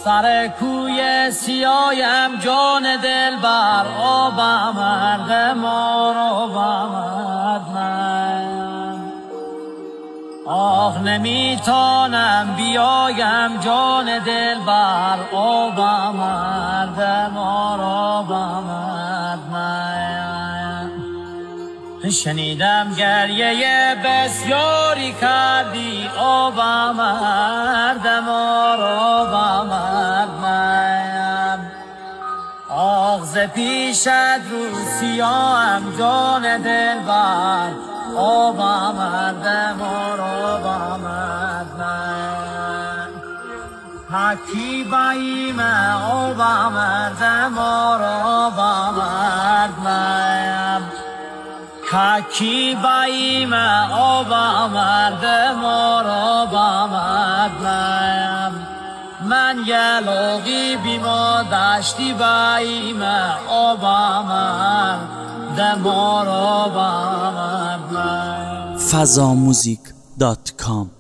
سر کوی سیایم جان دل بر آبم مرد ما رو بمد من آه نمیتانم بیایم جان دل بر آبم مرد ما رو بمد من شنیدم گریه بسیاری کردی آبم مرد ما رو بمد من آغ ز پیشت رو سیاهم جان دل بر آبم مرد ما رو بمد من حکی بایم آبم مرد ما رو بمد من حکی بایم آبم مرد ما رو بمد من یلوغی بیما دشتی بایم آبم مرد ما رو بمد fazamuzik.com